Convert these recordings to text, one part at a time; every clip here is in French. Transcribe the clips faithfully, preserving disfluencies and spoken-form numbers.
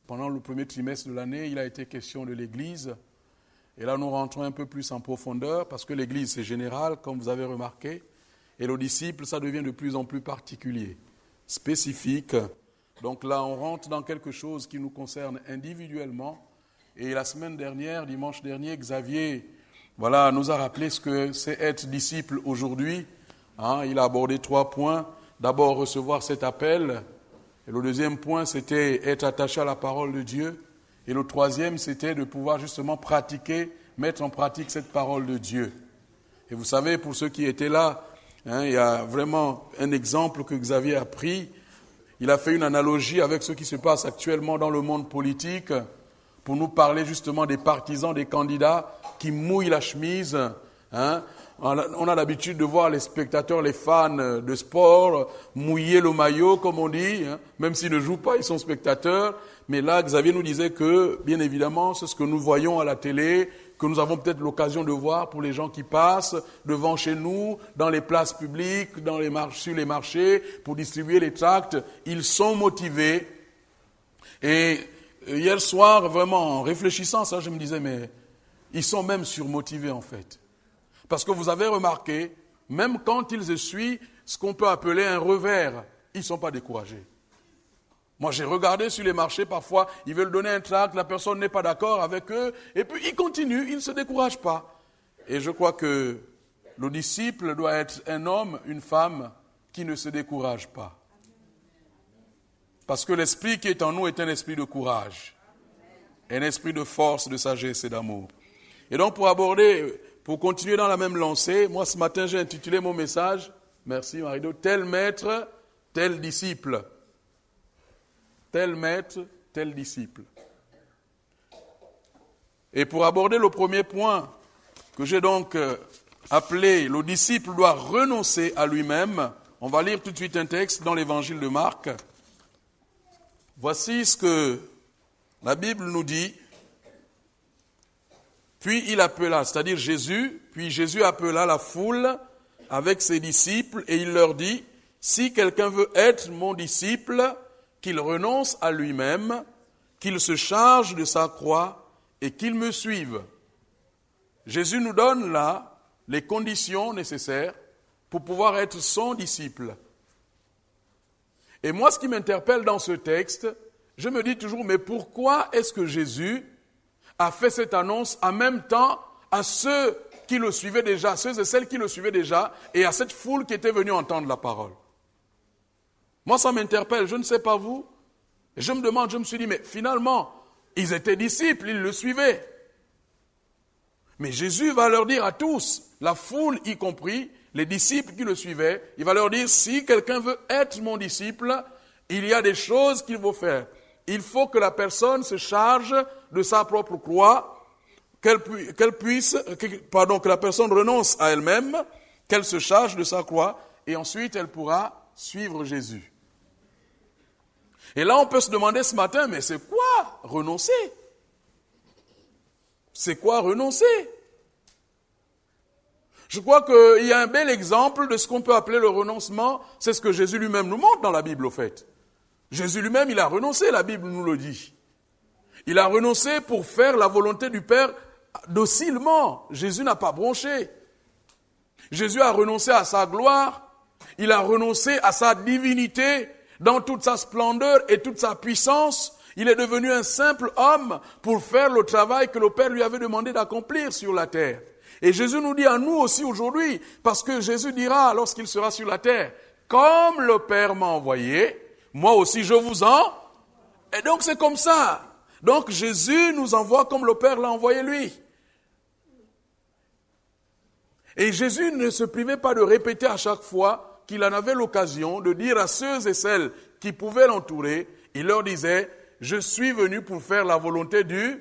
pendant le premier trimestre de l'année, il a été question de l'Église. Et là, nous rentrons un peu plus en profondeur, parce que l'Église, c'est général, comme vous avez remarqué. Et le disciple, ça devient de plus en plus particulier, spécifique. Donc là, on rentre dans quelque chose qui nous concerne individuellement. Et la semaine dernière, dimanche dernier, Xavier voilà, nous a rappelé ce que c'est être disciple aujourd'hui. Hein, il a abordé trois points. D'abord, recevoir cet appel. Et le deuxième point, c'était être attaché à la parole de Dieu. Et le troisième, c'était de pouvoir justement pratiquer, mettre en pratique cette parole de Dieu. Et vous savez, pour ceux qui étaient là, hein, il y a vraiment un exemple que Xavier a pris. Il a fait une analogie avec ce qui se passe actuellement dans le monde politique pour nous parler justement des partisans, des candidats qui mouillent la chemise. Hein. On a l'habitude de voir les spectateurs, les fans de sport mouiller le maillot, comme on dit. Hein. Même s'ils ne jouent pas, ils sont spectateurs. Mais là, Xavier nous disait que, bien évidemment, c'est ce que nous voyons à la télé, que nous avons peut-être l'occasion de voir pour les gens qui passent devant chez nous, dans les places publiques, dans les mar- sur les marchés, pour distribuer les tracts. Ils sont motivés. Et hier soir, vraiment, en réfléchissant à ça, je me disais, mais ils sont même surmotivés en fait. Parce que vous avez remarqué, même quand ils essuient ce qu'on peut appeler un revers, ils ne sont pas découragés. Moi, j'ai regardé sur les marchés, parfois, ils veulent donner un tract, la personne n'est pas d'accord avec eux, et puis ils continuent, ils ne se découragent pas. Et je crois que le disciple doit être un homme, une femme, qui ne se décourage pas. Parce que l'esprit qui est en nous est un esprit de courage, un esprit de force, de sagesse et d'amour. Et donc, pour aborder, pour continuer dans la même lancée, moi, ce matin, j'ai intitulé mon message, merci Marido, tel maître, tel disciple. Tel maître, tel disciple. Et pour aborder le premier point que j'ai donc appelé « Le disciple doit renoncer à lui-même », on va lire tout de suite un texte dans l'évangile de Marc. Voici ce que la Bible nous dit. Puis il appela, c'est-à-dire Jésus, puis Jésus appela la foule avec ses disciples et il leur dit « Si quelqu'un veut être mon disciple, qu'il renonce à lui-même, qu'il se charge de sa croix et qu'il me suive. » Jésus nous donne là les conditions nécessaires pour pouvoir être son disciple. Et moi, ce qui m'interpelle dans ce texte, je me dis toujours, mais pourquoi est-ce que Jésus a fait cette annonce en même temps à ceux qui le suivaient déjà, à ceux et celles qui le suivaient déjà, et à cette foule qui était venue entendre la parole? Moi, ça m'interpelle, je ne sais pas vous. Et je me demande, je me suis dit, mais finalement, ils étaient disciples, ils le suivaient. Mais Jésus va leur dire à tous, la foule y compris, les disciples qui le suivaient, il va leur dire, si quelqu'un veut être mon disciple, il y a des choses qu'il faut faire. Il faut que la personne se charge de sa propre croix, qu'elle, pu, qu'elle puisse, que, pardon, que la personne renonce à elle-même, qu'elle se charge de sa croix, et ensuite elle pourra suivre Jésus. Et là, on peut se demander ce matin, mais c'est quoi renoncer? C'est quoi renoncer? Je crois qu'il y a un bel exemple de ce qu'on peut appeler le renoncement. C'est ce que Jésus lui-même nous montre dans la Bible, au fait. Jésus lui-même, il a renoncé, la Bible nous le dit. Il a renoncé pour faire la volonté du Père docilement. Jésus n'a pas bronché. Jésus a renoncé à sa gloire. Il a renoncé à sa divinité dans toute sa splendeur et toute sa puissance. Il est devenu un simple homme pour faire le travail que le Père lui avait demandé d'accomplir sur la terre. Et Jésus nous dit à nous aussi aujourd'hui, parce que Jésus dira lorsqu'il sera sur la terre, comme le Père m'a envoyé, moi aussi je vous en... Et donc c'est comme ça. Donc Jésus nous envoie comme le Père l'a envoyé lui. Et Jésus ne se privait pas de répéter à chaque fois qu'il en avait l'occasion de dire à ceux et celles qui pouvaient l'entourer, il leur disait, je suis venu pour faire la volonté du...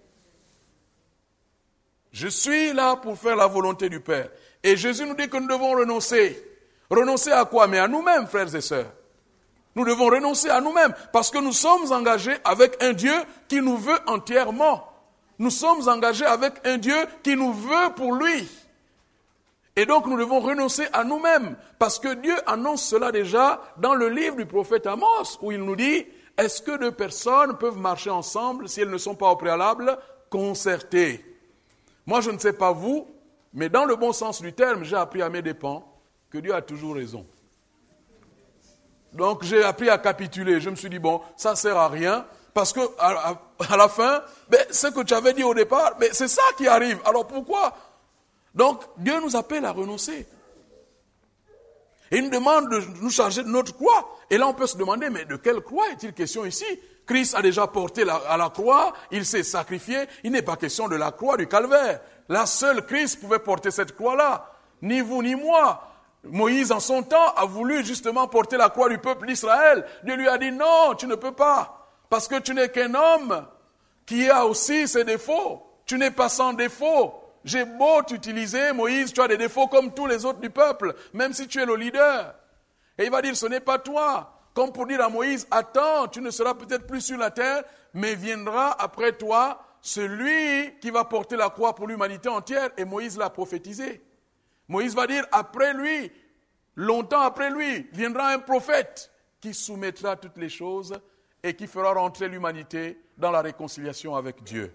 Je suis là pour faire la volonté du Père. Et Jésus nous dit que nous devons renoncer. Renoncer à quoi? Mais à nous-mêmes, frères et sœurs. Nous devons renoncer à nous-mêmes parce que nous sommes engagés avec un Dieu qui nous veut entièrement. Nous sommes engagés avec un Dieu qui nous veut pour lui. Et donc nous devons renoncer à nous-mêmes parce que Dieu annonce cela déjà dans le livre du prophète Amos où il nous dit est-ce que deux personnes peuvent marcher ensemble si elles ne sont pas au préalable concertées? Moi, je ne sais pas vous, mais dans le bon sens du terme, j'ai appris à mes dépens que Dieu a toujours raison. Donc, j'ai appris à capituler. Je me suis dit, bon, ça ne sert à rien, parce que à, à, à la fin, ben, ce que tu avais dit au départ, ben, c'est ça qui arrive. Alors pourquoi? Donc, Dieu nous appelle à renoncer. Et il nous demande de nous charger de notre croix. Et là, on peut se demander, mais de quelle croix est-il question ici? Christ a déjà porté la, à la croix, il s'est sacrifié. Il n'est pas question de la croix du calvaire. La seule Christ pouvait porter cette croix-là. Ni vous, ni moi. Moïse, en son temps, a voulu justement porter la croix du peuple d'Israël. Dieu lui a dit, non, tu ne peux pas. Parce que tu n'es qu'un homme qui a aussi ses défauts. Tu n'es pas sans défaut. J'ai beau t'utiliser, Moïse, tu as des défauts comme tous les autres du peuple, même si tu es le leader. Et il va dire, ce n'est pas toi. Comme pour dire à Moïse, attends, tu ne seras peut-être plus sur la terre, mais viendra après toi celui qui va porter la croix pour l'humanité entière. Et Moïse l'a prophétisé. Moïse va dire, après lui, longtemps après lui, viendra un prophète qui soumettra toutes les choses et qui fera rentrer l'humanité dans la réconciliation avec Dieu.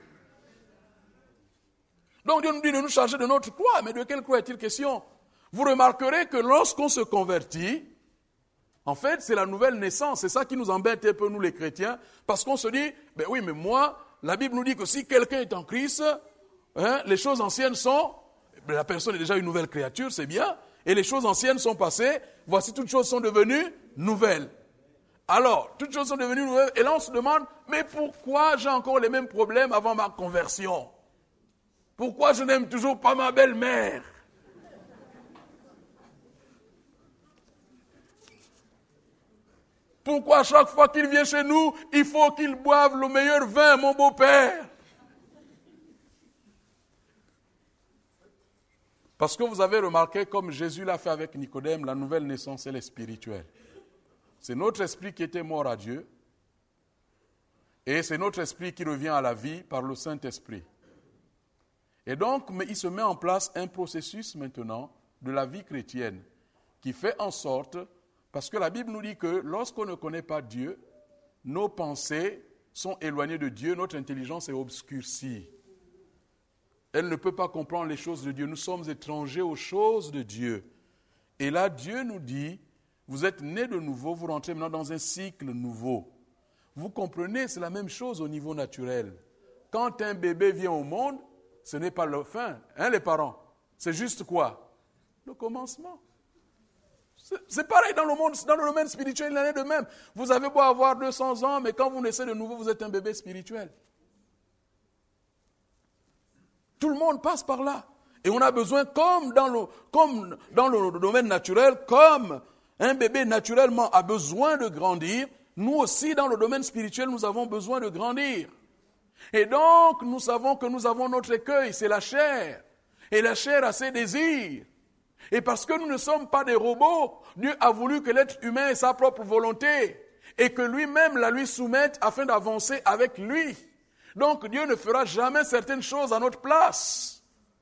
Donc Dieu nous dit de nous charger de notre croix. Mais de quelle croix est-il question? Vous remarquerez que lorsqu'on se convertit, en fait, c'est la nouvelle naissance. C'est ça qui nous embête un peu, nous les chrétiens, parce qu'on se dit, ben oui, mais moi, la Bible nous dit que si quelqu'un est en Christ, hein, les choses anciennes sont, ben la personne est déjà une nouvelle créature, c'est bien, et les choses anciennes sont passées, voici toutes choses sont devenues nouvelles. Alors, toutes choses sont devenues nouvelles, et là on se demande, mais pourquoi j'ai encore les mêmes problèmes avant ma conversion? Pourquoi je n'aime toujours pas ma belle-mère? Pourquoi à chaque fois qu'il vient chez nous, il faut qu'il boive le meilleur vin, mon beau-père? Parce que vous avez remarqué, comme Jésus l'a fait avec Nicodème, la nouvelle naissance, elle est spirituelle. C'est notre esprit qui était mort à Dieu, et c'est notre esprit qui revient à la vie par le Saint-Esprit. Et donc, mais il se met en place un processus maintenant de la vie chrétienne qui fait en sorte, parce que la Bible nous dit que lorsqu'on ne connaît pas Dieu, nos pensées sont éloignées de Dieu, notre intelligence est obscurcie. Elle ne peut pas comprendre les choses de Dieu. Nous sommes étrangers aux choses de Dieu. Et là, Dieu nous dit, vous êtes nés de nouveau, vous rentrez maintenant dans un cycle nouveau. Vous comprenez, c'est la même chose au niveau naturel. Quand un bébé vient au monde, ce n'est pas la fin, hein, les parents. C'est juste quoi? Le commencement. C'est, c'est pareil dans le monde, dans le domaine spirituel, il en est de même. Vous avez beau avoir deux cents ans, mais quand vous naissez de nouveau, vous êtes un bébé spirituel. Tout le monde passe par là. Et on a besoin, comme dans le, comme dans le domaine naturel, comme un bébé naturellement a besoin de grandir, nous aussi, dans le domaine spirituel, nous avons besoin de grandir. Et donc, nous savons que nous avons notre écueil, c'est la chair. Et la chair a ses désirs. Et parce que nous ne sommes pas des robots, Dieu a voulu que l'être humain ait sa propre volonté et que lui-même la lui soumette afin d'avancer avec lui. Donc, Dieu ne fera jamais certaines choses à notre place.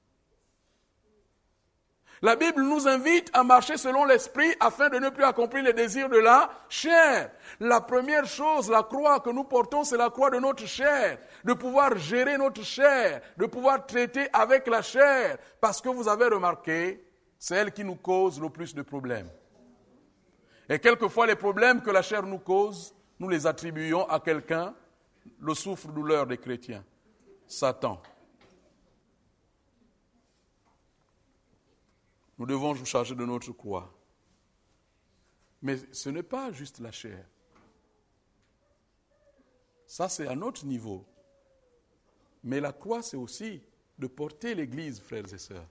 La Bible nous invite à marcher selon l'esprit afin de ne plus accomplir les désirs de la chair. La première chose, la croix que nous portons, c'est la croix de notre chair. De pouvoir gérer notre chair, de pouvoir traiter avec la chair. Parce que vous avez remarqué, c'est elle qui nous cause le plus de problèmes. Et quelquefois, les problèmes que la chair nous cause, nous les attribuons à quelqu'un, le souffre-douleur des chrétiens, Satan. Nous devons nous charger de notre croix. Mais ce n'est pas juste la chair. Ça, c'est à notre niveau. Mais la croix, c'est aussi de porter l'Église, frères et sœurs.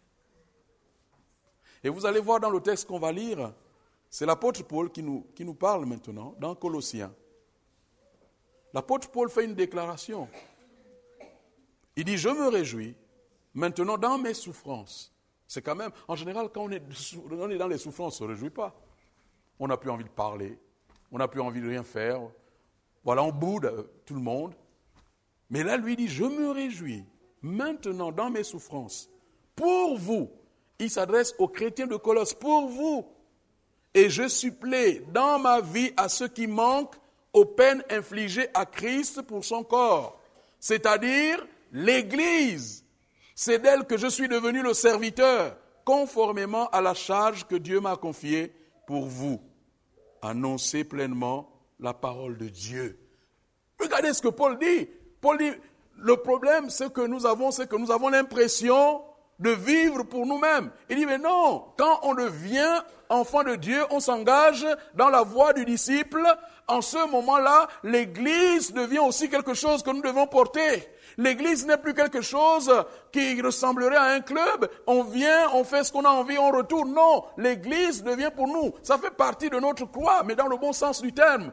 Et vous allez voir dans le texte qu'on va lire, c'est l'apôtre Paul qui nous, qui nous parle maintenant, dans Colossiens. L'apôtre Paul fait une déclaration. Il dit, je me réjouis maintenant dans mes souffrances. C'est quand même, en général, quand on est, on est dans les souffrances, on ne se réjouit pas. On n'a plus envie de parler, on n'a plus envie de rien faire. Voilà, on boude tout le monde. Mais là, lui dit, je me réjouis maintenant dans mes souffrances. Pour vous, il s'adresse aux chrétiens de Colosse, pour vous. Et je supplée dans ma vie à ceux qui manquent aux peines infligées à Christ pour son corps, c'est-à-dire l'Église. C'est d'elle que je suis devenu le serviteur, conformément à la charge que Dieu m'a confiée pour vous. Annoncer pleinement la parole de Dieu. Regardez ce que Paul dit. Paul dit, le problème, c'est que nous avons, c'est que nous avons l'impression de vivre pour nous-mêmes. Il dit, mais non, quand on devient enfant de Dieu, on s'engage dans la voie du disciple. En ce moment-là, l'Église devient aussi quelque chose que nous devons porter. L'Église n'est plus quelque chose qui ressemblerait à un club. On vient, on fait ce qu'on a envie, on retourne. Non, l'Église devient pour nous. Ça fait partie de notre croix, mais dans le bon sens du terme.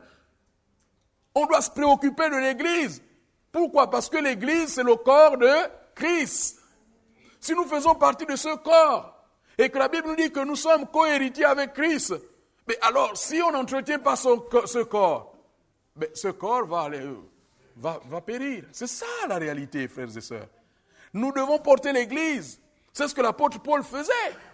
On doit se préoccuper de l'Église. Pourquoi? Parce que l'Église, c'est le corps de Christ. Si nous faisons partie de ce corps, et que la Bible nous dit que nous sommes co-héritiers avec Christ, mais alors, si on n'entretient pas ce, ce corps, mais ce corps va, aller, va, va périr. C'est ça la réalité, frères et sœurs. Nous devons porter l'Église. C'est ce que l'apôtre Paul faisait.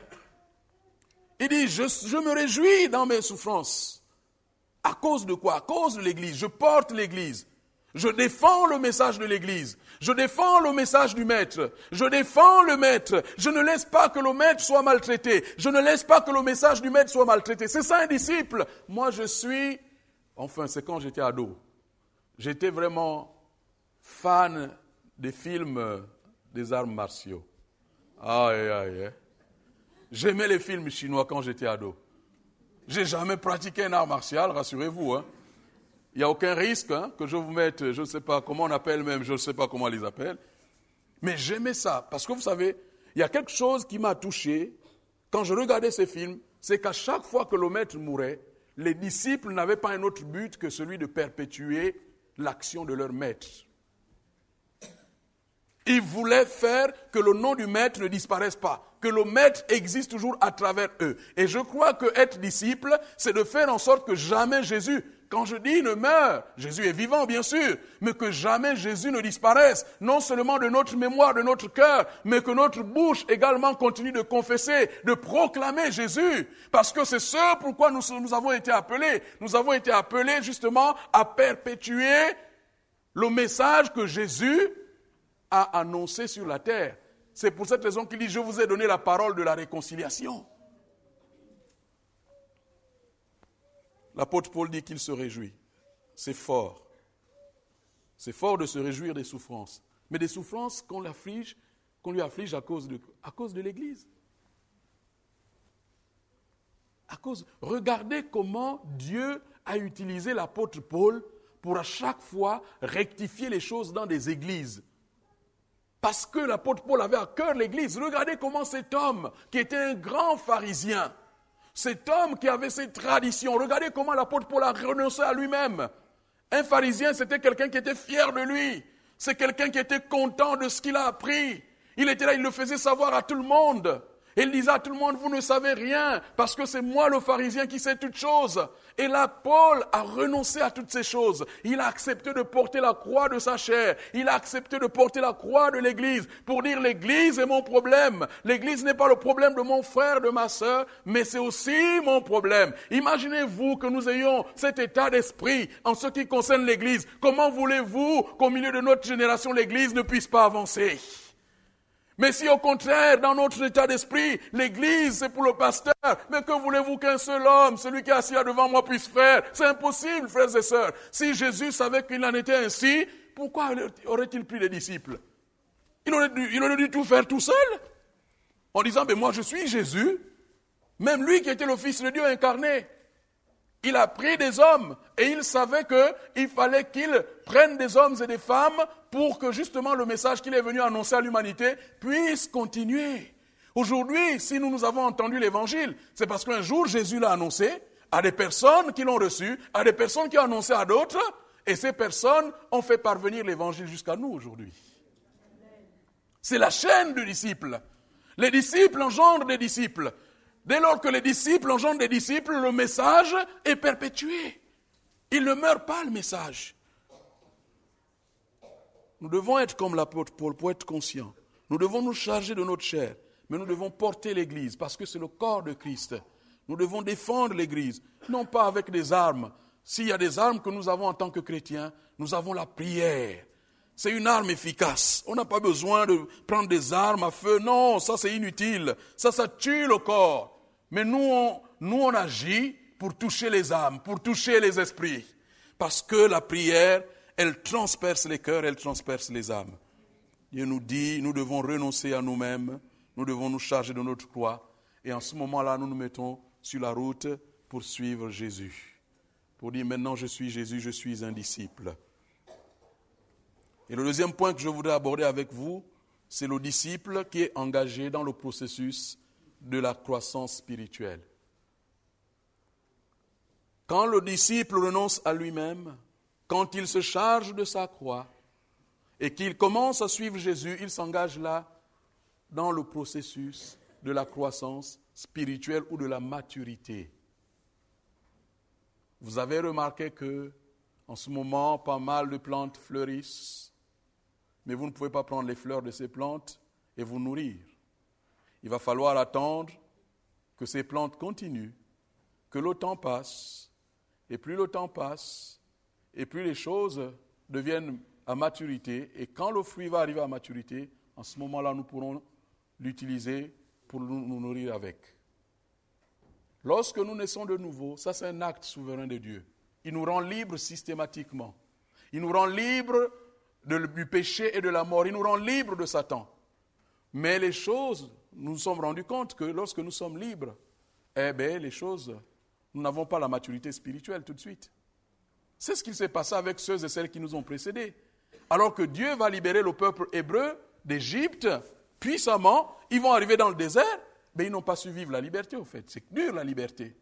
Il dit, je, je me réjouis dans mes souffrances. À cause de quoi? À cause de l'Église. Je porte l'Église. Je défends le message de l'Église. Je défends le message du Maître. Je défends le Maître. Je ne laisse pas que le Maître soit maltraité. Je ne laisse pas que le message du Maître soit maltraité. C'est ça un disciple. Moi, je suis... Enfin, c'est quand j'étais ado. J'étais vraiment fan des films des arts martiaux. Aïe, aïe, aïe. J'aimais les films chinois quand j'étais ado. J'ai jamais pratiqué un art martial, rassurez-vous, hein. Il n'y a aucun risque hein, que je vous mette, je ne sais pas comment on appelle même, je ne sais pas comment on les appelle. Mais j'aimais ça, parce que vous savez, il y a quelque chose qui m'a touché quand je regardais ces films, c'est qu'à chaque fois que le maître mourait, les disciples n'avaient pas un autre but que celui de perpétuer l'action de leur maître. Ils voulaient faire que le nom du maître ne disparaisse pas, que le maître existe toujours à travers eux. Et je crois que être disciple, c'est de faire en sorte que jamais Jésus... Quand je dis ne meurt, Jésus est vivant bien sûr, mais que jamais Jésus ne disparaisse, non seulement de notre mémoire, de notre cœur, mais que notre bouche également continue de confesser, de proclamer Jésus, parce que c'est ce pourquoi nous, nous avons été appelés. Nous avons été appelés justement à perpétuer le message que Jésus a annoncé sur la terre. C'est pour cette raison qu'il dit, je vous ai donné la parole de la réconciliation. L'apôtre Paul dit qu'il se réjouit. C'est fort. C'est fort de se réjouir des souffrances. Mais des souffrances qu'on l'afflige, qu'on lui afflige à cause de, à cause de l'Église. À cause, regardez comment Dieu a utilisé l'apôtre Paul pour à chaque fois rectifier les choses dans des églises. Parce que l'apôtre Paul avait à cœur l'Église. Regardez comment cet homme, qui était un grand pharisien, cet homme qui avait ses traditions, regardez comment l'apôtre Paul a renoncé à lui-même. Un pharisien, c'était quelqu'un qui était fier de lui. C'est quelqu'un qui était content de ce qu'il a appris. Il était là, il le faisait savoir à tout le monde. Il disait à tout le monde, vous ne savez rien, parce que c'est moi le pharisien qui sais toutes choses. Et là, Paul a renoncé à toutes ces choses. Il a accepté de porter la croix de sa chair. Il a accepté de porter la croix de l'Église pour dire l'Église est mon problème. L'Église n'est pas le problème de mon frère, de ma sœur, mais c'est aussi mon problème. Imaginez-vous que nous ayons cet état d'esprit en ce qui concerne l'Église. Comment voulez-vous qu'au milieu de notre génération, l'Église ne puisse pas avancer ? Mais si au contraire, dans notre état d'esprit, l'Église c'est pour le pasteur, mais que voulez-vous qu'un seul homme, celui qui est assis là devant moi, puisse faire? C'est impossible, frères et sœurs. Si Jésus savait qu'il en était ainsi, pourquoi aurait-il pris des disciples? Il aurait dû, il aurait dû tout faire tout seul, en disant, mais moi je suis Jésus, même lui qui était le Fils de Dieu incarné. Il a pris des hommes et il savait qu'il fallait qu'il prenne des hommes et des femmes pour que justement le message qu'il est venu annoncer à l'humanité puisse continuer. Aujourd'hui, si nous nous avons entendu l'évangile, c'est parce qu'un jour Jésus l'a annoncé à des personnes qui l'ont reçu, à des personnes qui ont annoncé à d'autres, et ces personnes ont fait parvenir l'évangile jusqu'à nous aujourd'hui. C'est la chaîne du disciple. Les disciples engendrent des disciples. Dès lors que les disciples engendrent des disciples, le message est perpétué. Il ne meurt pas, le message. Nous devons être comme l'apôtre Paul pour être conscients. Nous devons nous charger de notre chair, mais nous devons porter l'Église parce que c'est le corps de Christ. Nous devons défendre l'Église, non pas avec des armes. s'il y a des armes que nous avons en tant que chrétiens, nous avons la prière. C'est une arme efficace. On n'a pas besoin de prendre des armes à feu. Non, ça c'est inutile. Ça, ça tue le corps. Mais nous, on, nous, on agit pour toucher les âmes, pour toucher les esprits. Parce que la prière, elle transperce les cœurs, elle transperce les âmes. Dieu nous dit, nous devons renoncer à nous-mêmes, nous devons nous charger de notre croix. Et en ce moment-là, nous nous mettons sur la route pour suivre Jésus. Pour dire, maintenant je suis Jésus, je suis un disciple. Et le deuxième point que je voudrais aborder avec vous, c'est le disciple qui est engagé dans le processus de la croissance spirituelle. Quand le disciple renonce à lui-même, quand il se charge de sa croix et qu'il commence à suivre Jésus, il s'engage là dans le processus de la croissance spirituelle ou de la maturité. Vous avez remarqué que, en ce moment, pas mal de plantes fleurissent, mais vous ne pouvez pas prendre les fleurs de ces plantes et vous nourrir. Il va falloir attendre que ces plantes continuent, que le temps passe, et plus le temps passe, et plus les choses deviennent à maturité, et quand le fruit va arriver à maturité, en ce moment-là, nous pourrons l'utiliser pour nous, nous nourrir avec. Lorsque nous naissons de nouveau, ça c'est un acte souverain de Dieu. Il nous rend libres systématiquement. Il nous rend libres de, du péché et de la mort. Il nous rend libres de Satan. Mais les choses, nous nous sommes rendus compte que lorsque nous sommes libres, eh bien, les choses, nous n'avons pas la maturité spirituelle tout de suite. C'est ce qui s'est passé avec ceux et celles qui nous ont précédés. Alors que Dieu va libérer le peuple hébreu d'Égypte puissamment, ils vont arriver dans le désert, mais ils n'ont pas su vivre la liberté, au fait. C'est dur, la liberté.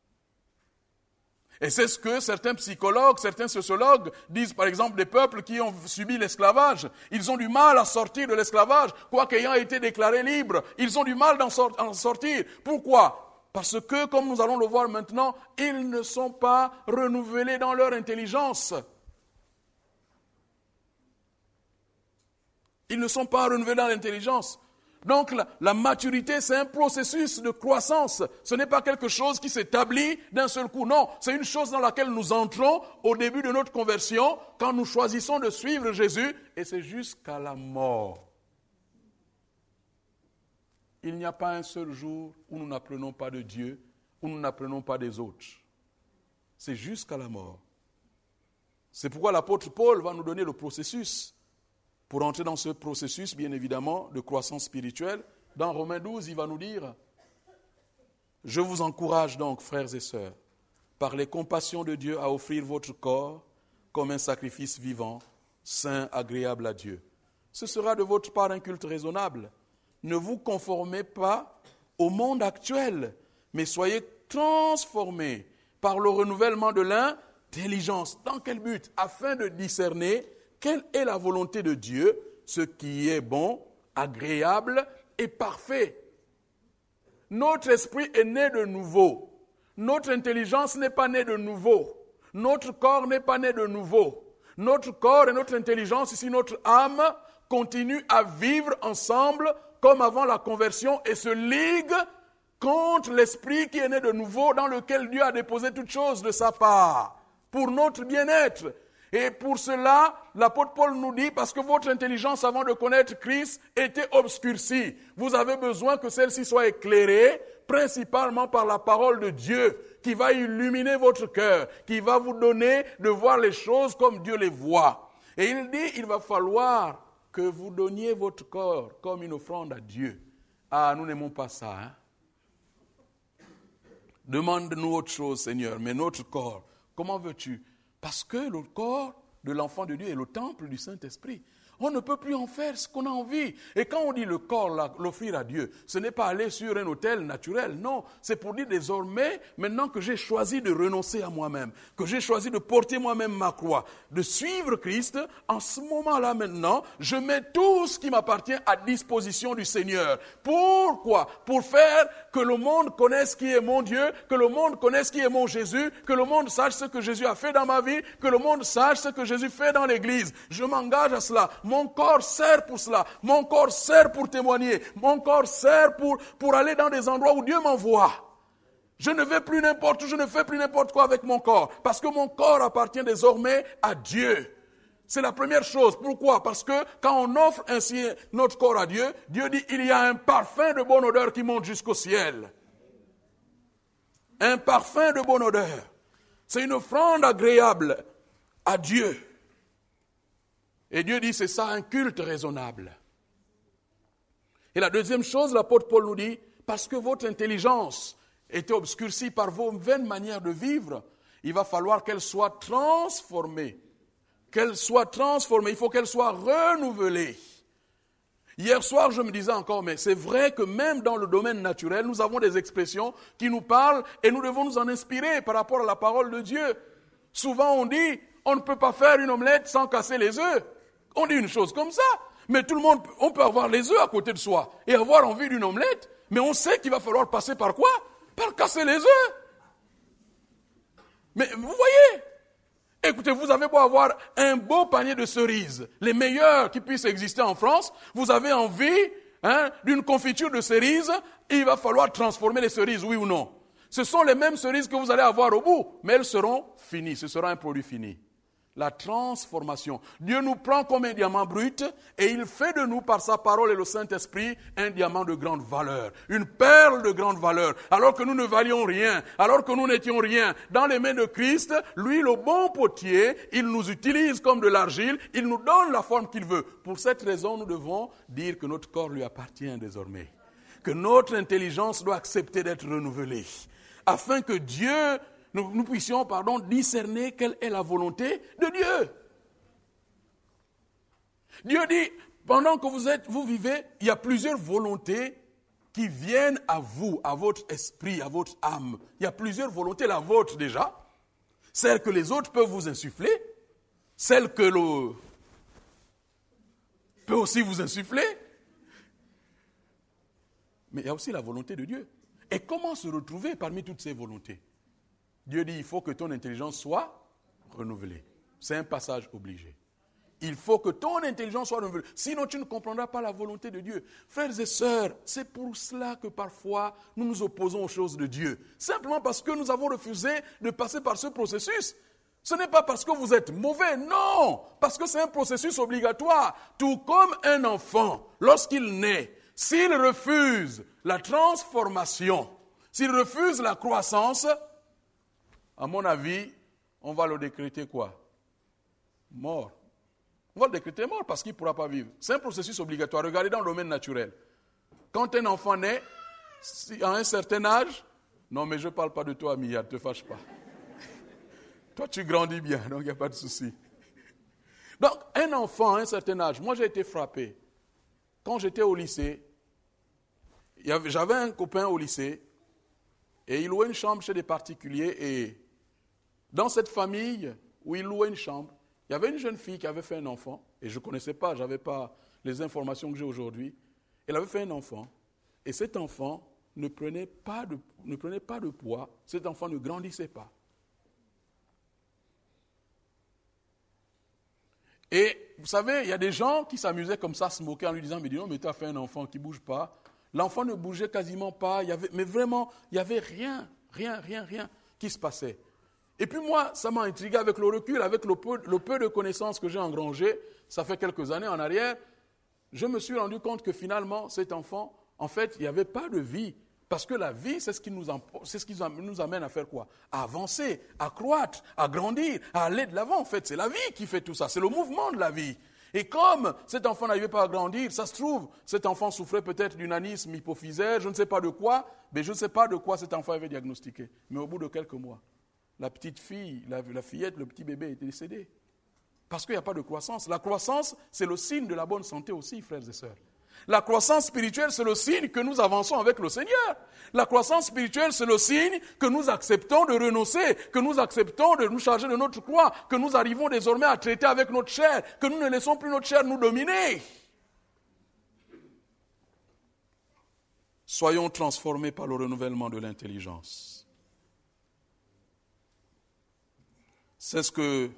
Et c'est ce que certains psychologues, certains sociologues disent, par exemple, des peuples qui ont subi l'esclavage. Ils ont du mal à sortir de l'esclavage, quoique ayant été déclarés libres. Ils ont du mal d'en sortir. Pourquoi ? Parce que, comme nous allons le voir maintenant, ils ne sont pas renouvelés dans leur intelligence. Ils ne sont pas renouvelés dans l'intelligence. Donc la, la maturité, c'est un processus de croissance. Ce n'est pas quelque chose qui s'établit d'un seul coup. Non, c'est une chose dans laquelle nous entrons au début de notre conversion, quand nous choisissons de suivre Jésus, et c'est jusqu'à la mort. Il n'y a pas un seul jour où nous n'apprenons pas de Dieu, où nous n'apprenons pas des autres. C'est jusqu'à la mort. C'est pourquoi l'apôtre Paul va nous donner le processus. Pour entrer dans ce processus, bien évidemment, de croissance spirituelle, dans Romains douze, il va nous dire « Je vous encourage donc, frères et sœurs, par les compassions de Dieu, à offrir votre corps comme un sacrifice vivant, saint, agréable à Dieu. Ce sera de votre part un culte raisonnable. Ne vous conformez pas au monde actuel, mais soyez transformés par le renouvellement de l'intelligence. Dans quel but ? Afin de discerner quelle est la volonté de Dieu, ce qui est bon, agréable et parfait. Notre esprit est né de nouveau. Notre intelligence n'est pas née de nouveau. Notre corps n'est pas né de nouveau. Notre corps et notre intelligence, ici notre âme, continuent à vivre ensemble comme avant la conversion et se liguent contre l'esprit qui est né de nouveau, dans lequel Dieu a déposé toutes choses de sa part, pour notre bien-être. Et pour cela, l'apôtre Paul nous dit, parce que votre intelligence avant de connaître Christ était obscurcie. Vous avez besoin que celle-ci soit éclairée, principalement par la parole de Dieu, qui va illuminer votre cœur, qui va vous donner de voir les choses comme Dieu les voit. Et il dit, il va falloir que vous donniez votre corps comme une offrande à Dieu. Ah, nous n'aimons pas ça, hein? Demande-nous autre chose, Seigneur, mais notre corps, comment veux-tu ? Parce que le corps de l'enfant de Dieu est le temple du Saint-Esprit. On ne peut plus en faire ce qu'on a envie. Et quand on dit le corps, l'offrir à Dieu, ce n'est pas aller sur un autel naturel. Non, c'est pour dire désormais, maintenant que j'ai choisi de renoncer à moi-même, que j'ai choisi de porter moi-même ma croix, de suivre Christ, en ce moment-là maintenant, je mets tout ce qui m'appartient à disposition du Seigneur. Pourquoi ? Pour faire que le monde connaisse qui est mon Dieu, que le monde connaisse qui est mon Jésus, que le monde sache ce que Jésus a fait dans ma vie, que le monde sache ce que Jésus fait dans l'Église. Je m'engage à cela. Mon corps sert pour cela. Mon corps sert pour témoigner. Mon corps sert pour, pour aller dans des endroits où Dieu m'envoie. Je ne vais plus n'importe où, je ne fais plus n'importe quoi avec mon corps, parce que mon corps appartient désormais à Dieu. C'est la première chose. Pourquoi? Parce que quand on offre ainsi notre corps à Dieu, Dieu dit il y a un parfum de bonne odeur qui monte jusqu'au ciel. Un parfum de bonne odeur. C'est une offrande agréable à Dieu. Et Dieu dit c'est ça un culte raisonnable. Et la deuxième chose, l'apôtre Paul nous dit, parce que votre intelligence était obscurcie par vos vaines manières de vivre, il va falloir qu'elle soit transformée. Qu'elle soit transformée, il faut qu'elle soit renouvelée. Hier soir, je me disais encore, mais c'est vrai que même dans le domaine naturel, nous avons des expressions qui nous parlent et nous devons nous en inspirer par rapport à la parole de Dieu. Souvent, on dit, on ne peut pas faire une omelette sans casser les œufs. On dit une chose comme ça, mais tout le monde, on peut avoir les œufs à côté de soi et avoir envie d'une omelette, mais on sait qu'il va falloir passer par quoi? Par casser les œufs. Mais vous voyez, écoutez, vous avez beau avoir un beau panier de cerises, les meilleurs qui puissent exister en France, vous avez envie hein, d'une confiture de cerises, et il va falloir transformer les cerises, oui ou non? Ce sont les mêmes cerises que vous allez avoir au bout, mais elles seront finies, ce sera un produit fini. La transformation. Dieu nous prend comme un diamant brut et il fait de nous, par sa parole et le Saint-Esprit, un diamant de grande valeur, une perle de grande valeur. Alors que nous ne valions rien, alors que nous n'étions rien, dans les mains de Christ, lui, le bon potier, il nous utilise comme de l'argile, il nous donne la forme qu'il veut. Pour cette raison, nous devons dire que notre corps lui appartient désormais, que notre intelligence doit accepter d'être renouvelée, afin que Dieu Nous, nous puissions pardon, discerner quelle est la volonté de Dieu. Dieu dit, pendant que vous êtes, vous vivez, il y a plusieurs volontés qui viennent à vous, à votre esprit, à votre âme. Il y a plusieurs volontés, la vôtre déjà, celle que les autres peuvent vous insuffler, celle que le peut aussi vous insuffler, mais il y a aussi la volonté de Dieu. Et comment se retrouver parmi toutes ces volontés? Dieu dit, il faut que ton intelligence soit renouvelée. C'est un passage obligé. Il faut que ton intelligence soit renouvelée. Sinon, tu ne comprendras pas la volonté de Dieu. Frères et sœurs, c'est pour cela que parfois, nous nous opposons aux choses de Dieu. Simplement parce que nous avons refusé de passer par ce processus. Ce n'est pas parce que vous êtes mauvais, non. Parce que c'est un processus obligatoire. Tout comme un enfant, lorsqu'il naît, s'il refuse la transformation, s'il refuse la croissance, à mon avis, on va le décréter quoi? Mort. On va le décréter mort parce qu'il ne pourra pas vivre. C'est un processus obligatoire. Regardez dans le domaine naturel. Quand un enfant naît, à un certain âge, non mais je ne parle pas de toi, Mia, ne te fâche pas. Toi, tu grandis bien, donc il n'y a pas de souci. Donc, un enfant à un certain âge, moi j'ai été frappé. Quand j'étais au lycée, j'avais un copain au lycée, et il louait une chambre chez des particuliers, et dans cette famille où il louait une chambre, il y avait une jeune fille qui avait fait un enfant, et je ne connaissais pas, je n'avais pas les informations que j'ai aujourd'hui. Elle avait fait un enfant, et cet enfant ne prenait pas de, ne prenait pas de poids, cet enfant ne grandissait pas. Et vous savez, il y a des gens qui s'amusaient comme ça, se moquaient en lui disant, mais dis donc, mais tu as fait un enfant qui ne bouge pas. L'enfant ne bougeait quasiment pas, il y avait, mais vraiment, il n'y avait rien, rien, rien, rien qui se passait. Et puis moi, ça m'a intrigué avec le recul, avec le peu, le peu de connaissances que j'ai engrangées, ça fait quelques années en arrière, je me suis rendu compte que finalement, cet enfant, en fait, il n'y avait pas de vie. Parce que la vie, c'est ce qui nous, c'est ce qui nous amène à faire quoi? À avancer, à croître, à grandir, à aller de l'avant. En fait, c'est la vie qui fait tout ça, c'est le mouvement de la vie. Et comme cet enfant n'arrivait pas à grandir, ça se trouve, cet enfant souffrait peut-être d'une anisme hypophysaire, je ne sais pas de quoi, mais je ne sais pas de quoi cet enfant avait diagnostiqué. Mais au bout de quelques mois, la petite fille, la, la fillette, le petit bébé était décédé. Parce qu'il n'y a pas de croissance. La croissance, c'est le signe de la bonne santé aussi, frères et sœurs. La croissance spirituelle, c'est le signe que nous avançons avec le Seigneur. La croissance spirituelle, c'est le signe que nous acceptons de renoncer, que nous acceptons de nous charger de notre croix, que nous arrivons désormais à traiter avec notre chair, que nous ne laissons plus notre chair nous dominer. Soyons transformés par le renouvellement de l'intelligence. C'est ce que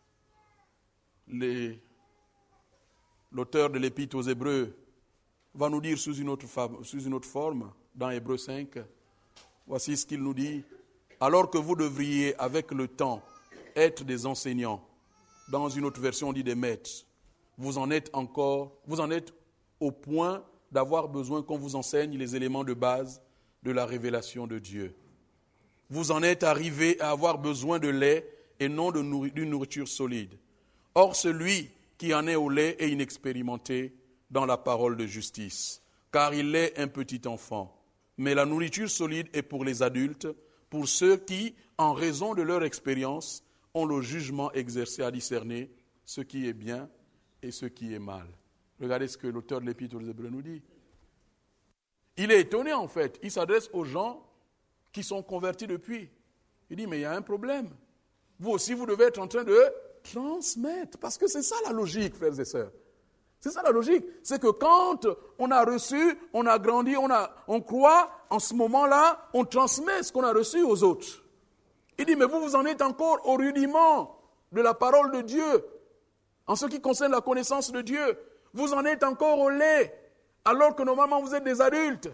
les, l'auteur de l'Épître aux Hébreux va nous dire sous une autre, sous une autre forme, dans Hébreux cinq, Voici ce qu'il nous dit. Alors que vous devriez, avec le temps, être des enseignants, dans une autre version on dit des maîtres, vous en êtes encore, vous en êtes au point d'avoir besoin qu'on vous enseigne les éléments de base de la révélation de Dieu. Vous en êtes arrivés à avoir besoin de lait et non de nourri- d'une nourriture solide. Or, celui qui en est au lait est inexpérimenté dans la parole de justice, car il est un petit enfant. Mais la nourriture solide est pour les adultes, pour ceux qui, en raison de leur expérience, ont le jugement exercé à discerner ce qui est bien et ce qui est mal. Regardez ce que l'auteur de l'Épître aux Hébreux nous dit. Il est étonné en fait. Il s'adresse aux gens qui sont convertis depuis. Il dit, mais il y a un problème. Vous aussi, vous devez être en train de transmettre. Parce que c'est ça la logique, frères et sœurs. C'est ça la logique. C'est que quand on a reçu, on a grandi, on, a, on croit, en ce moment-là, on transmet ce qu'on a reçu aux autres. Il dit, mais vous, vous en êtes encore au rudiment de la parole de Dieu. En ce qui concerne la connaissance de Dieu, vous en êtes encore au lait, alors que normalement vous êtes des adultes.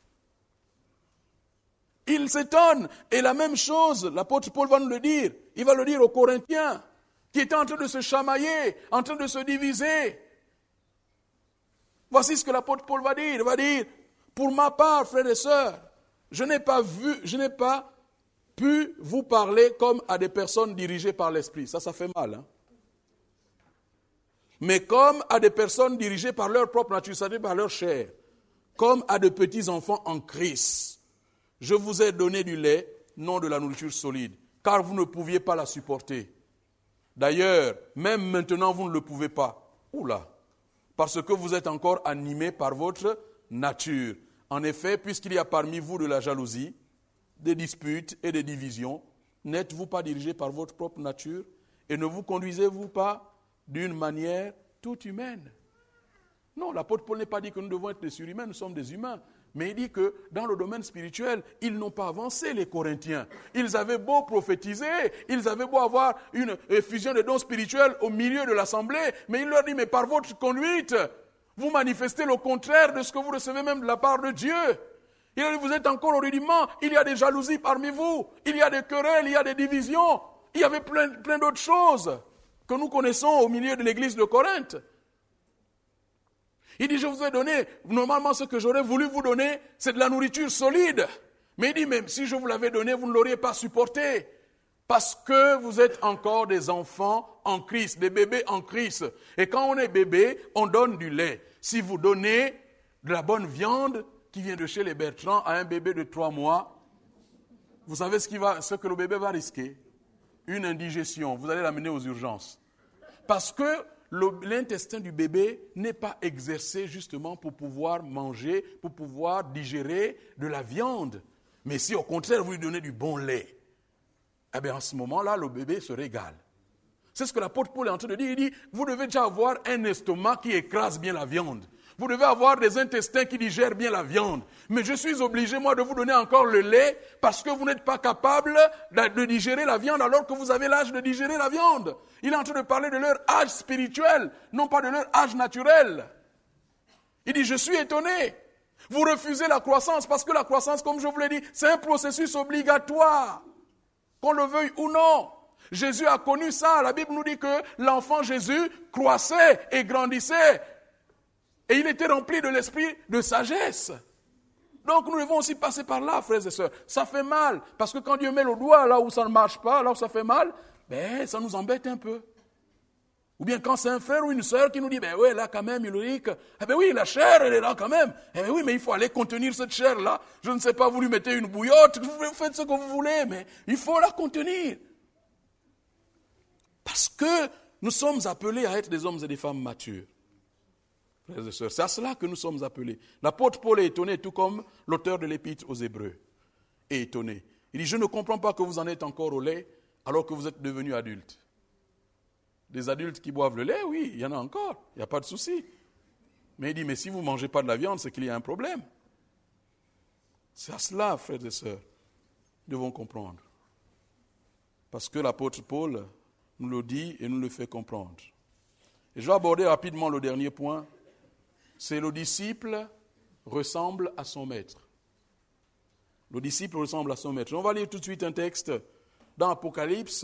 Il s'étonne. Et la même chose, l'apôtre Paul va nous le dire. Il va le dire aux Corinthiens, qui étaient en train de se chamailler, en train de se diviser. Voici ce que l'apôtre Paul va dire. Il va dire, pour ma part, frères et sœurs, je n'ai pas vu, je n'ai pas pu vous parler comme à des personnes dirigées par l'Esprit. Ça, ça fait mal, hein? Mais comme à des personnes dirigées par leur propre nature, c'est-à-dire par leur chair, comme à de petits enfants en Christ. Je vous ai donné du lait, non de la nourriture solide, car vous ne pouviez pas la supporter. D'ailleurs, même maintenant, vous ne le pouvez pas. Oula, parce que vous êtes encore animés par votre nature. En effet, puisqu'il y a parmi vous de la jalousie, des disputes et des divisions, n'êtes-vous pas dirigés par votre propre nature et ne vous conduisez-vous pas d'une manière toute humaine? Non, l'apôtre Paul n'est pas dit que nous devons être des surhumains, nous sommes des humains. Mais il dit que dans le domaine spirituel, ils n'ont pas avancé, les Corinthiens. Ils avaient beau prophétiser, ils avaient beau avoir une effusion de dons spirituels au milieu de l'assemblée, mais il leur dit, mais par votre conduite, vous manifestez le contraire de ce que vous recevez même de la part de Dieu. Il a dit, vous êtes encore au rudiment, il y a des jalousies parmi vous, il y a des querelles, il y a des divisions, il y avait plein, plein d'autres choses que nous connaissons au milieu de l'église de Corinthe. Il dit, je vous ai donné, normalement ce que j'aurais voulu vous donner, c'est de la nourriture solide. Mais il dit, même si je vous l'avais donné, vous ne l'auriez pas supporté. Parce que vous êtes encore des enfants en Christ, des bébés en Christ. Et quand on est bébé, on donne du lait. Si vous donnez de la bonne viande qui vient de chez les Bertrands à un bébé de trois mois, vous savez ce, qui va, ce que le bébé va risquer? Une indigestion. Vous allez l'amener aux urgences. Parce que le, l'intestin du bébé n'est pas exercé justement pour pouvoir manger, pour pouvoir digérer de la viande. Mais si au contraire vous lui donnez du bon lait, eh bien, en ce moment-là, le bébé se régale. C'est ce que l'apôtre Paul est en train de dire. Il dit, vous devez déjà avoir un estomac qui écrase bien la viande. Vous devez avoir des intestins qui digèrent bien la viande. Mais je suis obligé, moi, de vous donner encore le lait parce que vous n'êtes pas capable de digérer la viande alors que vous avez l'âge de digérer la viande. Il est en train de parler de leur âge spirituel, non pas de leur âge naturel. Il dit, je suis étonné. Vous refusez la croissance parce que la croissance, comme je vous l'ai dit, c'est un processus obligatoire. Qu'on le veuille ou non. Jésus a connu ça. La Bible nous dit que l'enfant Jésus croissait et grandissait. Et il était rempli de l'esprit de sagesse. Donc nous devons aussi passer par là, frères et sœurs. Ça fait mal. Parce que quand Dieu met le doigt là où ça ne marche pas, là où ça fait mal, ben, ça nous embête un peu. Ou bien quand c'est un frère ou une sœur qui nous dit, ben oui, là quand même, il dit que, eh ben oui, la chair, elle est là quand même. Eh ben oui, mais il faut aller contenir cette chair-là. Je ne sais pas, vous lui mettez une bouillotte, vous faites ce que vous voulez, mais il faut la contenir. Parce que nous sommes appelés à être des hommes et des femmes matures. Frères et sœurs, c'est à cela que nous sommes appelés. L'apôtre Paul est étonné, tout comme l'auteur de l'Épître aux Hébreux est étonné. Il dit, je ne comprends pas que vous en êtes encore au lait alors que vous êtes devenus adultes. Des adultes qui boivent le lait, oui, il y en a encore, il n'y a pas de souci. Mais il dit, mais si vous ne mangez pas de la viande, c'est qu'il y a un problème. C'est à cela, frères et sœurs, nous devons comprendre. Parce que l'apôtre Paul nous le dit et nous le fait comprendre. Et je vais aborder rapidement le dernier point. C'est le disciple ressemble à son maître. Le disciple ressemble à son maître. On va lire tout de suite un texte dans Apocalypse.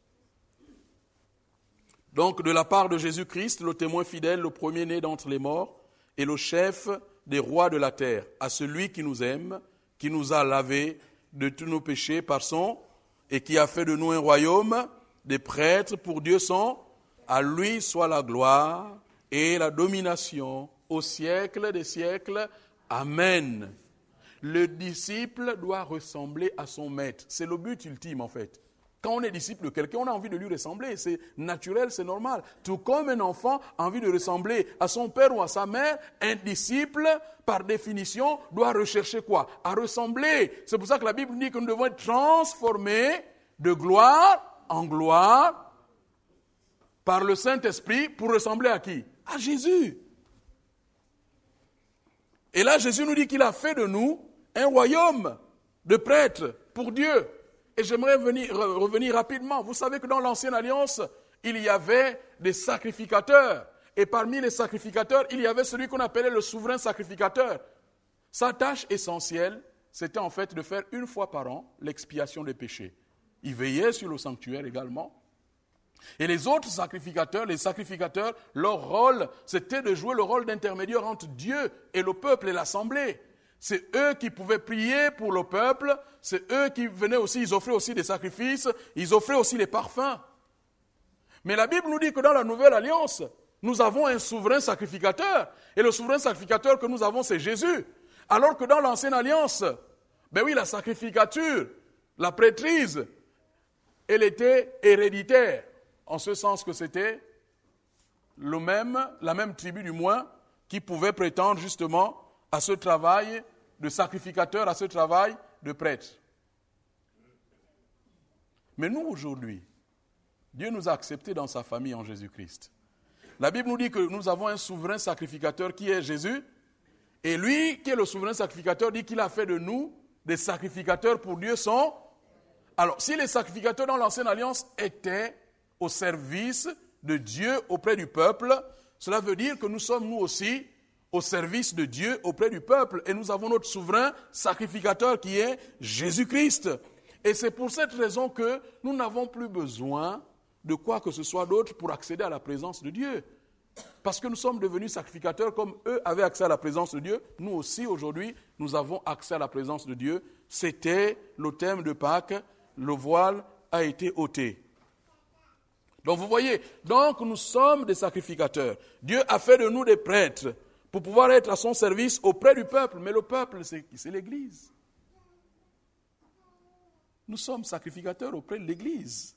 Donc, de la part de Jésus-Christ, le témoin fidèle, le premier-né d'entre les morts, et le chef des rois de la terre, à celui qui nous aime, qui nous a lavés de tous nos péchés par son, et qui a fait de nous un royaume, des prêtres pour Dieu son, à lui soit la gloire et la domination au siècle des siècles. Amen. Le disciple doit ressembler à son maître. C'est le but ultime en fait. Quand on est disciple de quelqu'un, on a envie de lui ressembler. C'est naturel, c'est normal. Tout comme un enfant a envie de ressembler à son père ou à sa mère, un disciple, par définition, doit rechercher quoi? À ressembler. C'est pour ça que la Bible dit que nous devons être transformés de gloire en gloire par le Saint-Esprit pour ressembler à qui? À Jésus. Et là, Jésus nous dit qu'il a fait de nous un royaume de prêtres pour Dieu. Et j'aimerais venir, revenir rapidement. Vous savez que dans l'Ancienne Alliance, il y avait des sacrificateurs. Et parmi les sacrificateurs, il y avait celui qu'on appelait le souverain sacrificateur. Sa tâche essentielle, c'était en fait de faire une fois par an l'expiation des péchés. Il veillait sur le sanctuaire également. Et les autres sacrificateurs, les sacrificateurs, leur rôle, c'était de jouer le rôle d'intermédiaire entre Dieu et le peuple et l'assemblée. C'est eux qui pouvaient prier pour le peuple, c'est eux qui venaient aussi, ils offraient aussi des sacrifices, ils offraient aussi les parfums. Mais la Bible nous dit que dans la Nouvelle Alliance, nous avons un souverain sacrificateur. Et le souverain sacrificateur que nous avons, c'est Jésus. Alors que dans l'Ancienne Alliance, ben oui, la sacrificature, la prêtrise, elle était héréditaire. En ce sens que c'était le même, la même tribu du moins qui pouvait prétendre justement à ce travail de sacrificateur, à ce travail de prêtre. Mais nous aujourd'hui, Dieu nous a acceptés dans sa famille en Jésus-Christ. La Bible nous dit que nous avons un souverain sacrificateur qui est Jésus, et lui qui est le souverain sacrificateur dit qu'il a fait de nous des sacrificateurs pour Dieu son. Alors si les sacrificateurs dans l'Ancienne Alliance étaient au service de Dieu auprès du peuple, cela veut dire que nous sommes nous aussi au service de Dieu auprès du peuple. Et nous avons notre souverain sacrificateur qui est Jésus-Christ. Et c'est pour cette raison que nous n'avons plus besoin de quoi que ce soit d'autre pour accéder à la présence de Dieu. Parce que nous sommes devenus sacrificateurs comme eux avaient accès à la présence de Dieu. Nous aussi, aujourd'hui, nous avons accès à la présence de Dieu. C'était le thème de Pâques. Le voile a été ôté. Donc vous voyez, donc nous sommes des sacrificateurs. Dieu a fait de nous des prêtres pour pouvoir être à son service auprès du peuple. Mais le peuple, c'est, c'est l'Église. Nous sommes sacrificateurs auprès de l'Église.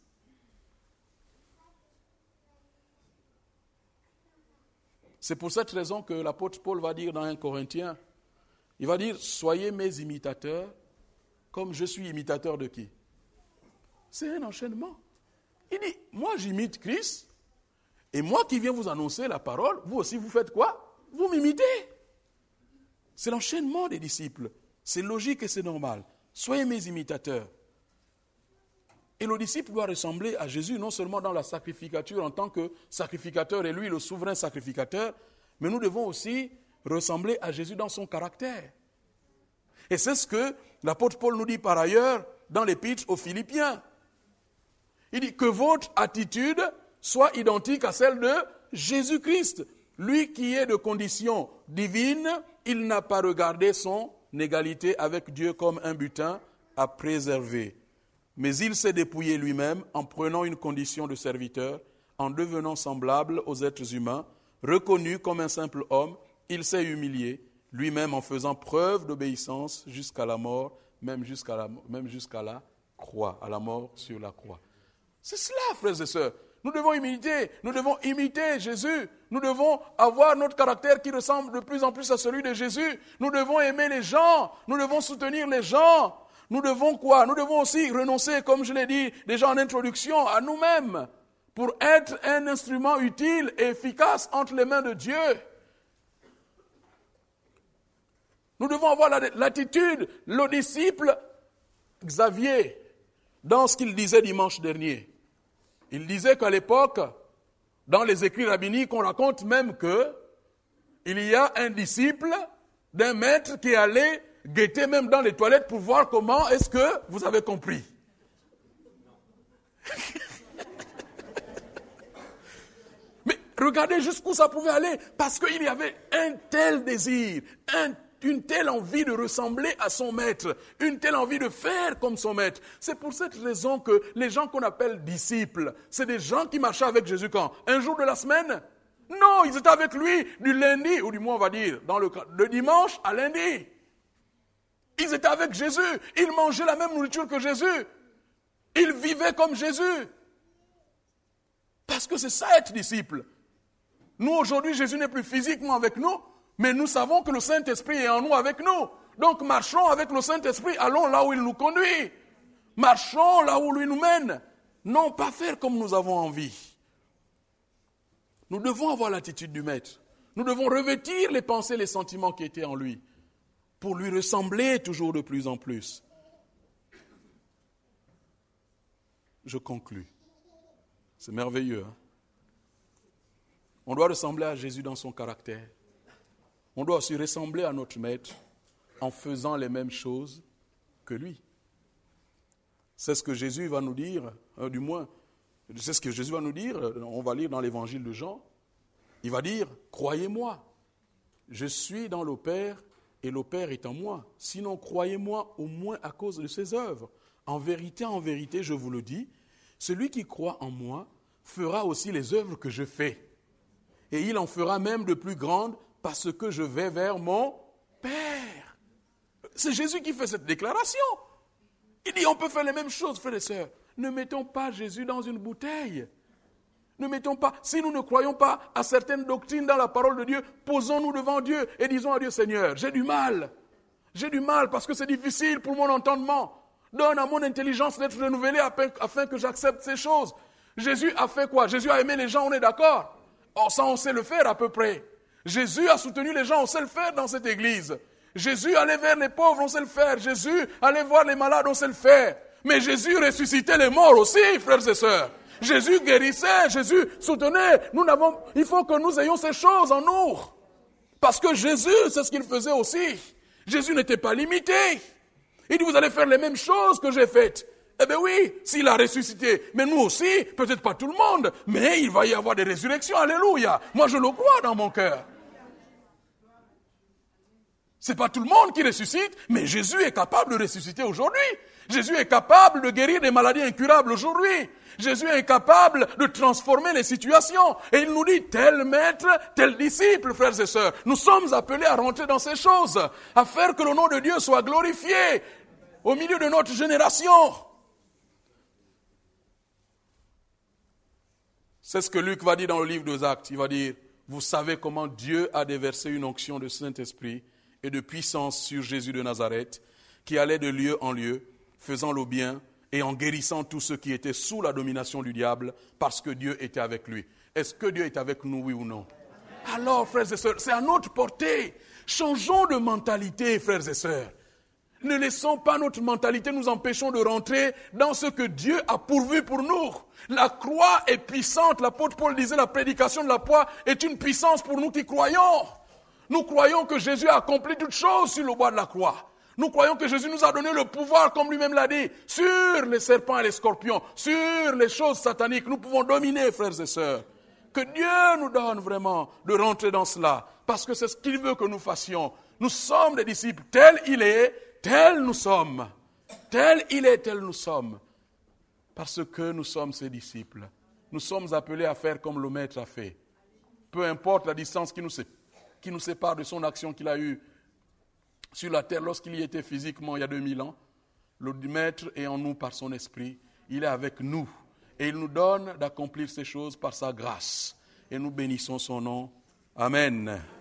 C'est pour cette raison que l'apôtre Paul va dire dans un Corinthiens, il va dire, soyez mes imitateurs, comme je suis imitateur de qui? C'est un enchaînement. Il dit, moi j'imite Christ, et moi qui viens vous annoncer la parole, vous aussi vous faites quoi? Vous m'imitez. C'est l'enchaînement des disciples. C'est logique et c'est normal. Soyez mes imitateurs. Et le disciple doit ressembler à Jésus, non seulement dans la sacrificature en tant que sacrificateur et lui le souverain sacrificateur, mais nous devons aussi ressembler à Jésus dans son caractère. Et c'est ce que l'apôtre Paul nous dit par ailleurs dans l'épître aux Philippiens. Il dit que votre attitude soit identique à celle de Jésus-Christ. Lui qui est de condition divine, il n'a pas regardé son égalité avec Dieu comme un butin à préserver. Mais il s'est dépouillé lui-même en prenant une condition de serviteur, en devenant semblable aux êtres humains, reconnu comme un simple homme, il s'est humilié, lui-même en faisant preuve d'obéissance jusqu'à la mort, même jusqu'à la, même jusqu'à la croix, à la mort sur la croix. C'est cela, frères et sœurs. Nous devons imiter, nous devons imiter Jésus. Nous devons avoir notre caractère qui ressemble de plus en plus à celui de Jésus. Nous devons aimer les gens, nous devons soutenir les gens. Nous devons quoi? Nous devons aussi renoncer, comme je l'ai dit déjà en introduction, à nous-mêmes pour être un instrument utile et efficace entre les mains de Dieu. Nous devons avoir l'attitude, le disciple Xavier, dans ce qu'il disait dimanche dernier. Il disait qu'à l'époque, dans les écrits rabbiniques, on raconte même que il y a un disciple d'un maître qui allait guetter même dans les toilettes pour voir comment est-ce que vous avez compris. Mais regardez jusqu'où ça pouvait aller, parce qu'il y avait un tel désir, un, une telle envie de ressembler à son maître, une telle envie de faire comme son maître. C'est pour cette raison que les gens qu'on appelle disciples, c'est des gens qui marchaient avec Jésus quand? Un jour de la semaine? Non, ils étaient avec lui du lundi, ou du moins on va dire, dans le, de dimanche à lundi. Ils étaient avec Jésus, ils mangeaient la même nourriture que Jésus. Ils vivaient comme Jésus. Parce que c'est ça être disciple. Nous aujourd'hui, Jésus n'est plus physiquement avec nous, mais nous savons que le Saint-Esprit est en nous avec nous. Donc marchons avec le Saint-Esprit, allons là où il nous conduit. Marchons là où lui nous mène. Non pas faire comme nous avons envie. Nous devons avoir l'attitude du Maître. Nous devons revêtir les pensées, les sentiments qui étaient en lui, pour lui ressembler toujours de plus en plus. Je conclus. C'est merveilleux. Hein? On doit ressembler à Jésus dans son caractère. On doit aussi ressembler à notre Maître en faisant les mêmes choses que lui. C'est ce que Jésus va nous dire, hein, du moins, c'est ce que Jésus va nous dire, on va lire dans l'évangile de Jean. Il va dire, croyez-moi, je suis dans le Père et le Père est en moi. Sinon, croyez-moi au moins à cause de ses œuvres. En vérité, en vérité, je vous le dis, celui qui croit en moi fera aussi les œuvres que je fais. Et il en fera même de plus grandes parce que je vais vers mon Père. C'est Jésus qui fait cette déclaration. Il dit, on peut faire les mêmes choses, frères et sœurs. Ne mettons pas Jésus dans une bouteille. Ne mettons pas, si nous ne croyons pas à certaines doctrines dans la parole de Dieu, posons-nous devant Dieu et disons à Dieu, Seigneur, j'ai du mal. J'ai du mal parce que c'est difficile pour mon entendement. Donne à mon intelligence d'être renouvelée afin que j'accepte ces choses. Jésus a fait quoi? Jésus a aimé les gens, on est d'accord? Oh, ça, on sait le faire à peu près. Jésus a soutenu les gens, on sait le faire dans cette église. Jésus allait vers les pauvres, on sait le faire. Jésus allait voir les malades, on sait le faire. Mais Jésus ressuscitait les morts aussi, frères et sœurs. Jésus guérissait, Jésus soutenait. Nous n'avons, il faut que nous ayons ces choses en nous. Parce que Jésus, c'est ce qu'il faisait aussi. Jésus n'était pas limité. Il dit, vous allez faire les mêmes choses que j'ai faites. Eh bien oui, s'il a ressuscité. Mais nous aussi, peut-être pas tout le monde, mais il va y avoir des résurrections, alléluia. Moi, je le crois dans mon cœur. C'est pas tout le monde qui ressuscite, mais Jésus est capable de ressusciter aujourd'hui. Jésus est capable de guérir des maladies incurables aujourd'hui. Jésus est capable de transformer les situations. Et il nous dit, tel maître, tel disciple, frères et sœurs. Nous sommes appelés à rentrer dans ces choses, à faire que le nom de Dieu soit glorifié au milieu de notre génération. C'est ce que Luc va dire dans le livre des Actes. Il va dire, vous savez comment Dieu a déversé une onction de Saint-Esprit et de puissance sur Jésus de Nazareth, qui allait de lieu en lieu, faisant le bien et en guérissant tous ceux qui étaient sous la domination du diable, parce que Dieu était avec lui. Est-ce que Dieu est avec nous, oui ou non? Alors, frères et sœurs, c'est à notre portée. Changeons de mentalité, frères et sœurs. Ne laissons pas notre mentalité nous empêcher de rentrer dans ce que Dieu a pourvu pour nous. La croix est puissante. L'apôtre Paul disait, la prédication de la croix est une puissance pour nous qui croyons. Nous croyons que Jésus a accompli toutes choses sur le bois de la croix. Nous croyons que Jésus nous a donné le pouvoir, comme lui-même l'a dit, sur les serpents et les scorpions, sur les choses sataniques. Nous pouvons dominer, frères et sœurs. Que Dieu nous donne vraiment de rentrer dans cela, parce que c'est ce qu'il veut que nous fassions. Nous sommes des disciples, tel il est, tel nous sommes. Tel il est, tel nous sommes. Parce que nous sommes ses disciples. Nous sommes appelés à faire comme le Maître a fait. Peu importe la distance qui nous sépare. qui nous sépare de son action qu'il a eue sur la terre lorsqu'il y était physiquement il y a deux mille ans. Le Maître est en nous par son esprit. Il est avec nous. Et il nous donne d'accomplir ces choses par sa grâce. Et nous bénissons son nom. Amen.